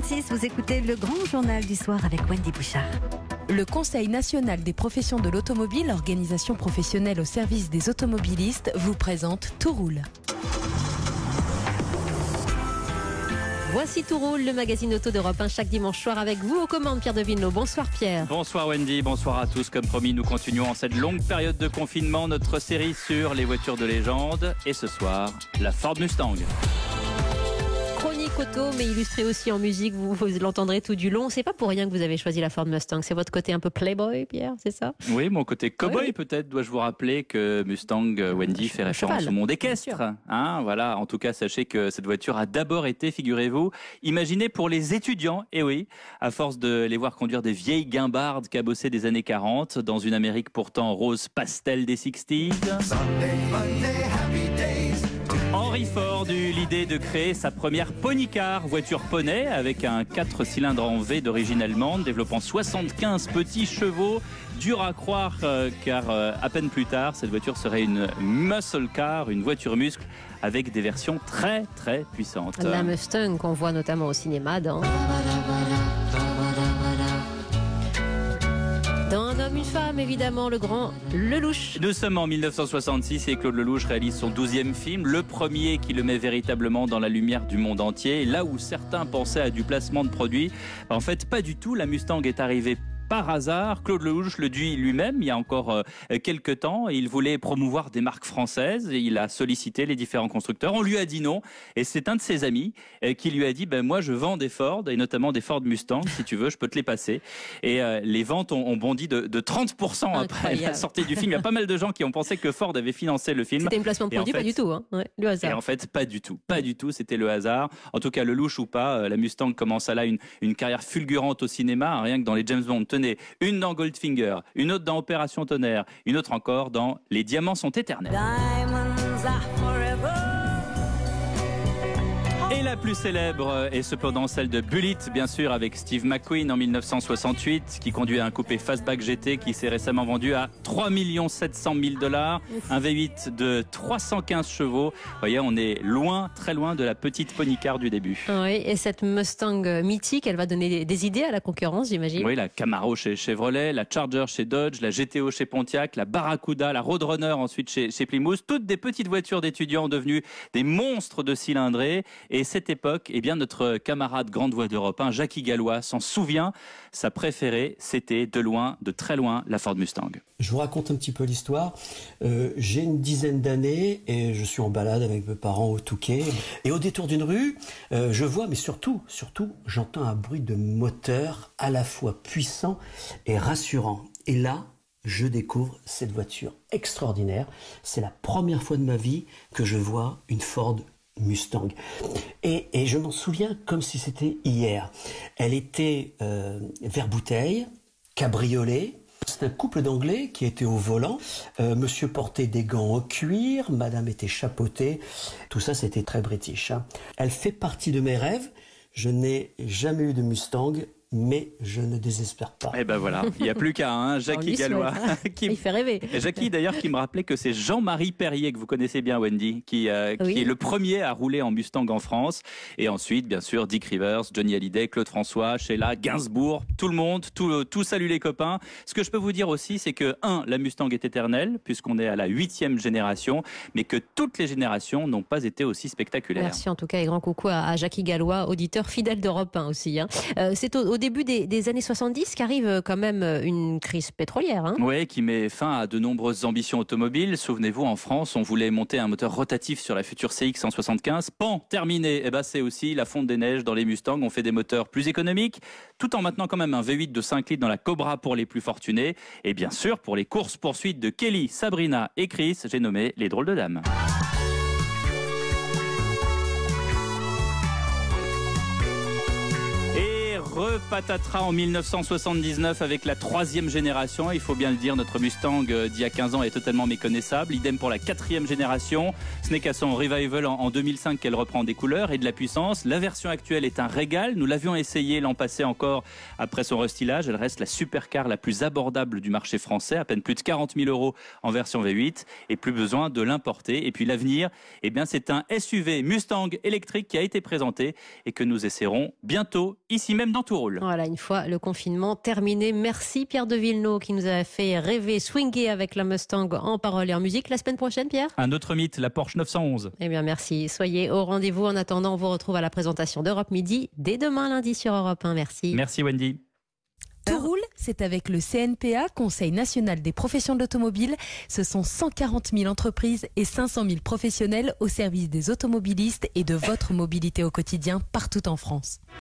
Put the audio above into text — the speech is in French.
7h36, vous écoutez le grand journal du soir avec Wendy Bouchard. Le Conseil national des professions de l'automobile, organisation professionnelle au service des automobilistes, vous présente Tout roule. Voici Tout roule, le magazine auto d'Europe 1 chaque dimanche soir avec vous aux commandes, Pierre Devinelot. Bonsoir Pierre. Bonsoir Wendy, bonsoir à tous. Comme promis, nous continuons en cette longue période de confinement notre série sur les voitures de légende. Et ce soir, la Ford Mustang. Chronique auto, mais illustrée aussi en musique, vous l'entendrez tout du long. C'est pas pour rien que vous avez choisi la Ford Mustang. C'est votre côté un peu playboy, Pierre, c'est ça? Oui, mon côté cowboy Oui. peut-être. Dois-je vous rappeler que Mustang, Wendy, fait référence cheval, au monde équestre. Voilà. En tout cas, sachez que cette voiture a d'abord été, figurez-vous, imaginée pour les étudiants. Et oui, à force de les voir conduire des vieilles guimbardes cabossées des années 40, dans une Amérique pourtant rose pastel des 60s. Henry Ford eut l'idée de créer sa première pony car, voiture poney, avec un 4 cylindres en V d'origine allemande, développant 75 petits chevaux. Dur à croire car à peine plus tard, cette voiture serait une muscle car, une voiture muscle, avec des versions très très puissantes. La Mustang qu'on voit notamment au cinéma dans Un homme, une femme, évidemment, le grand Lelouch. Nous sommes en 1966 et Claude Lelouch réalise son 12e film, le premier qui le met véritablement dans la lumière du monde entier. Et là où certains pensaient à du placement de produits, en fait pas du tout, la Mustang est arrivée par hasard. Claude Lelouch le dit lui-même il y a encore quelques temps. Il voulait promouvoir des marques françaises et il a sollicité les différents constructeurs. On lui a dit non et c'est un de ses amis qui lui a dit moi je vends des Ford et notamment des Ford Mustang, si tu veux je peux te les passer. Et les ventes ont bondi de 30% après la sortie du film. Il y a pas mal de gens qui ont pensé que Ford avait financé le film. C'était un placement de produit, pas du tout, ouais, le hasard. Et en fait pas du tout, c'était le hasard. En tout cas Lelouch ou pas, la Mustang commence à là une carrière fulgurante au cinéma, rien que dans les James Bond. Tenez, une dans Goldfinger, une autre dans Opération Tonnerre, une autre encore dans Les Diamants sont éternels. Et la plus célèbre est cependant celle de Bullitt, bien sûr, avec Steve McQueen en 1968, qui conduit un coupé Fastback GT qui s'est récemment vendu à 3 700 000 $, un V8 de 315 chevaux. Vous voyez, on est loin, très loin de la petite pony car du début. Oui, et cette Mustang mythique, elle va donner des idées à la concurrence, j'imagine. Oui, la Camaro chez Chevrolet, la Charger chez Dodge, la GTO chez Pontiac, la Barracuda, la Roadrunner ensuite chez Plymouth, toutes des petites voitures d'étudiants devenues des monstres de cylindrée. Et cette époque, notre camarade grande voix d'Europe 1, Jackie Gallois, s'en souvient. Sa préférée, c'était de loin, de très loin, la Ford Mustang. Je vous raconte un petit peu l'histoire. J'ai une dizaine d'années et je suis en balade avec mes parents au Touquet. Et au détour d'une rue, je vois, mais surtout, j'entends un bruit de moteur à la fois puissant et rassurant. Et là, je découvre cette voiture extraordinaire. C'est la première fois de ma vie que je vois une Ford Mustang. Et je m'en souviens comme si c'était hier. Elle était vert bouteille, cabriolet. C'est un couple d'Anglais qui était au volant. Monsieur portait des gants en cuir, madame était chapeautée. Tout ça, c'était très british. Elle fait partie de mes rêves. Je n'ai jamais eu de Mustang, mais je ne désespère pas. Et ben voilà, il n'y a plus qu'à Jackie Gallois. Il fait rêver. Jackie d'ailleurs qui me rappelait que c'est Jean-Marie Perrier, que vous connaissez bien Wendy, qui est le premier à rouler en Mustang en France. Et ensuite, bien sûr, Dick Rivers, Johnny Hallyday, Claude François, Sheila, Gainsbourg, tout le monde, tout salut les copains. Ce que je peux vous dire aussi, c'est que la Mustang est éternelle, puisqu'on est à la 8e génération, mais que toutes les générations n'ont pas été aussi spectaculaires. Merci en tout cas et grand coucou à Jackie Gallois, auditeur fidèle d'Europe 1 aussi. C'est au début des années 70 qu'arrive quand même une crise pétrolière. Oui, qui met fin à de nombreuses ambitions automobiles. Souvenez-vous, en France, on voulait monter un moteur rotatif sur la future CX 175. Pan, terminé. C'est aussi la fonte des neiges dans les Mustangs. On fait des moteurs plus économiques, tout en maintenant quand même un V8 de 5 litres dans la Cobra pour les plus fortunés. Et bien sûr, pour les courses-poursuites de Kelly, Sabrina et Chris, j'ai nommé les drôles de dames. repatatera en 1979 avec la 3e génération. Il faut bien le dire, notre Mustang d'il y a 15 ans est totalement méconnaissable. Idem pour la 4e génération. Ce n'est qu'à son revival en 2005 qu'elle reprend des couleurs et de la puissance. La version actuelle est un régal. Nous l'avions essayé l'an passé encore après son restylage. Elle reste la supercar la plus abordable du marché français. À peine plus de 40 000 € en version V8 et plus besoin de l'importer. Et puis l'avenir, eh bien, c'est un SUV Mustang électrique qui a été présenté et que nous essaierons bientôt ici même dans Touroul. Voilà, une fois le confinement terminé. Merci Pierre de Villeneuve qui nous a fait rêver, swinguer avec la Mustang en parole et en musique. La semaine prochaine, Pierre ? Un autre mythe, la Porsche 911. Eh bien, merci. Soyez au rendez-vous. En attendant, on vous retrouve à la présentation d'Europe Midi dès demain lundi sur Europe 1. Merci. Merci Wendy. Tout roule, c'est avec le CNPA, Conseil national des professions de l'automobile. Ce sont 140 000 entreprises et 500 000 professionnels au service des automobilistes et de votre mobilité au quotidien partout en France.